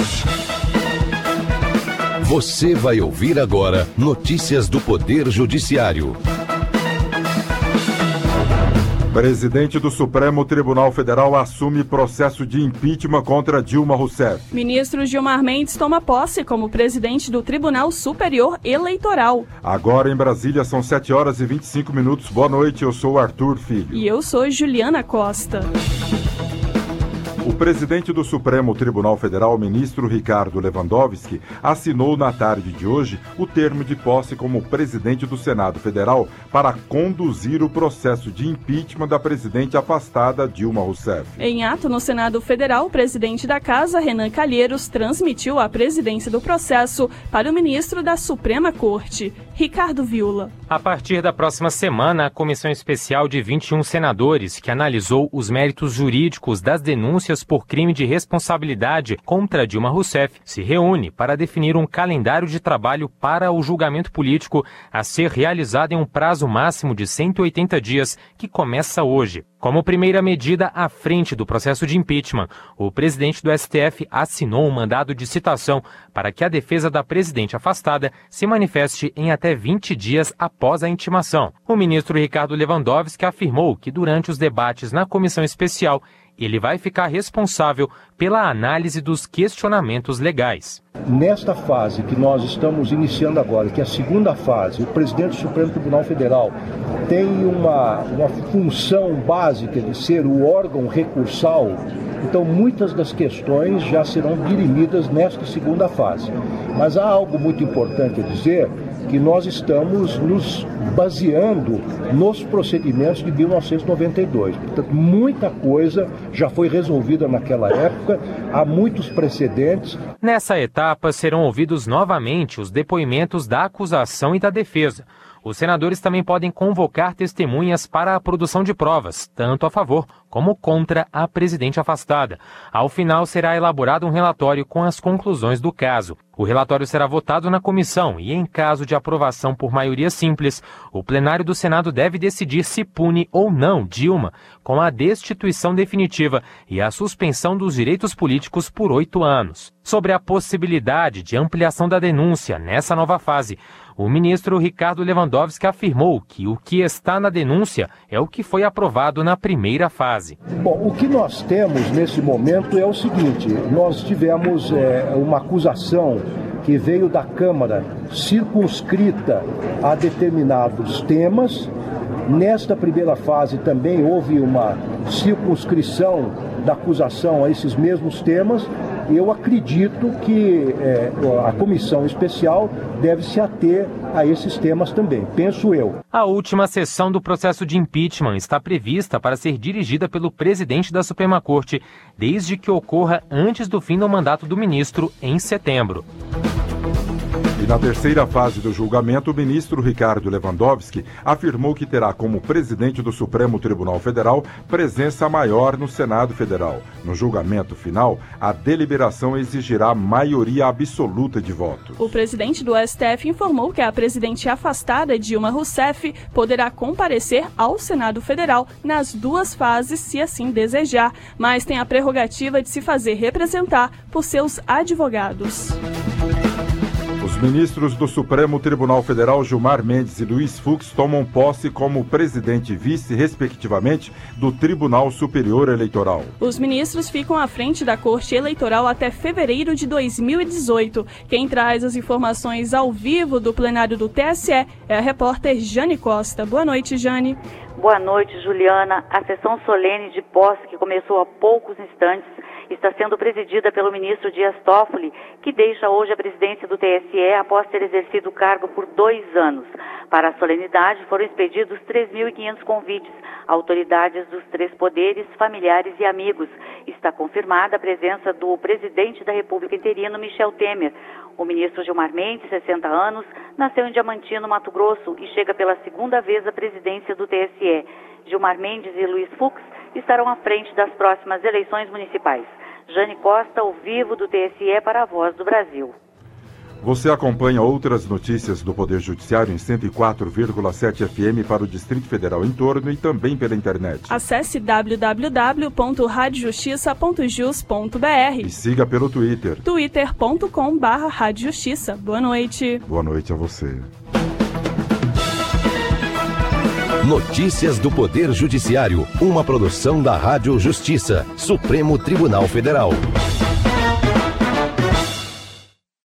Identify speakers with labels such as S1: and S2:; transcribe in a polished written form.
S1: Você vai ouvir agora notícias do Poder Judiciário.
S2: Presidente do Supremo Tribunal Federal assume processo de impeachment contra Dilma Rousseff.
S3: Ministro Gilmar Mendes toma posse como presidente do Tribunal Superior Eleitoral.
S2: Agora em Brasília são 7h25. Boa noite, eu sou Arthur Filho.
S3: E eu sou Juliana Costa.
S2: O presidente do Supremo Tribunal Federal, ministro Ricardo Lewandowski, assinou na tarde de hoje o termo de posse como presidente do Senado Federal para conduzir o processo de impeachment da presidente afastada Dilma Rousseff.
S3: Em ato no Senado Federal, o presidente da Casa, Renan Calheiros, transmitiu a presidência do processo para o ministro da Suprema Corte, Ricardo Viola.
S4: A partir da próxima semana, a comissão especial de 21 senadores, que analisou os méritos jurídicos das denúncias por crime de responsabilidade contra Dilma Rousseff, se reúne para definir um calendário de trabalho para o julgamento político a ser realizado em um prazo máximo de 180 dias, que começa hoje. Como primeira medida à frente do processo de impeachment, o presidente do STF assinou um mandado de citação para que a defesa da presidente afastada se manifeste em até 20 dias após a intimação. O ministro Ricardo Lewandowski afirmou que durante os debates na comissão especial, ele vai ficar responsável pela análise dos questionamentos legais.
S5: Nesta fase que nós estamos iniciando agora, que é a segunda fase, o presidente do Supremo Tribunal Federal tem uma função básica de ser o órgão recursal. Então, muitas das questões já serão dirimidas nesta segunda fase. Mas há algo muito importante a dizer, que nós estamos nos baseando nos procedimentos de 1992. Portanto, muita coisa já foi resolvida naquela época, há muitos precedentes.
S4: Nessa etapa, serão ouvidos novamente os depoimentos da acusação e da defesa. Os senadores também podem convocar testemunhas para a produção de provas, tanto a favor como contra a presidente afastada. Ao final, será elaborado um relatório com as conclusões do caso. O relatório será votado na comissão e, em caso de aprovação por maioria simples, o plenário do Senado deve decidir se pune ou não Dilma, com a destituição definitiva e a suspensão dos direitos políticos por 8 anos. Sobre a possibilidade de ampliação da denúncia nessa nova fase, o ministro Ricardo Lewandowski afirmou que o que está na denúncia é o que foi aprovado na primeira fase.
S5: Bom, o que nós temos nesse momento é o seguinte: nós tivemos uma acusação que veio da Câmara circunscrita a determinados temas. Nesta primeira fase também houve uma circunscrição da acusação a esses mesmos temas. Eu acredito que a comissão especial deve se ater a esses temas também, penso eu.
S4: A última sessão do processo de impeachment está prevista para ser dirigida pelo presidente da Suprema Corte, desde que ocorra antes do fim do mandato do ministro, em setembro.
S2: E na terceira fase do julgamento, o ministro Ricardo Lewandowski afirmou que terá como presidente do Supremo Tribunal Federal presença maior no Senado Federal. No julgamento final, a deliberação exigirá maioria absoluta de votos.
S3: O presidente do STF informou que a presidente afastada, Dilma Rousseff, poderá comparecer ao Senado Federal nas duas fases, se assim desejar, mas tem a prerrogativa de se fazer representar por seus advogados.
S2: Os ministros do Supremo Tribunal Federal, Gilmar Mendes e Luiz Fux, tomam posse como presidente e vice, respectivamente, do Tribunal Superior Eleitoral.
S3: Os ministros ficam à frente da Corte Eleitoral até fevereiro de 2018. Quem traz as informações ao vivo do plenário do TSE é a repórter Jane Costa. Boa noite, Jane.
S6: Boa noite, Juliana. A sessão solene de posse, que começou há poucos instantes, está sendo presidida pelo ministro Dias Toffoli, que deixa hoje a presidência do TSE após ter exercido o cargo por 2 anos. Para a solenidade foram expedidos 3.500 convites a autoridades dos 3 poderes, familiares e amigos. Está confirmada a presença do presidente da República interino, Michel Temer. O ministro Gilmar Mendes, 60 anos, nasceu em Diamantino, Mato Grosso, e chega pela 2ª vez à presidência do TSE. Gilmar Mendes e Luiz Fux estarão à frente das próximas eleições municipais. Jane Costa, ao vivo do TSE para a Voz do Brasil.
S2: Você acompanha outras notícias do Poder Judiciário em 104,7 FM para o Distrito Federal em torno e também pela internet.
S3: Acesse www.radiojustiça.jus.br
S2: E siga pelo Twitter.
S3: twitter.com/radiojustiça. Boa noite.
S2: Boa noite a você.
S1: Notícias do Poder Judiciário, uma produção da Rádio Justiça, Supremo Tribunal Federal.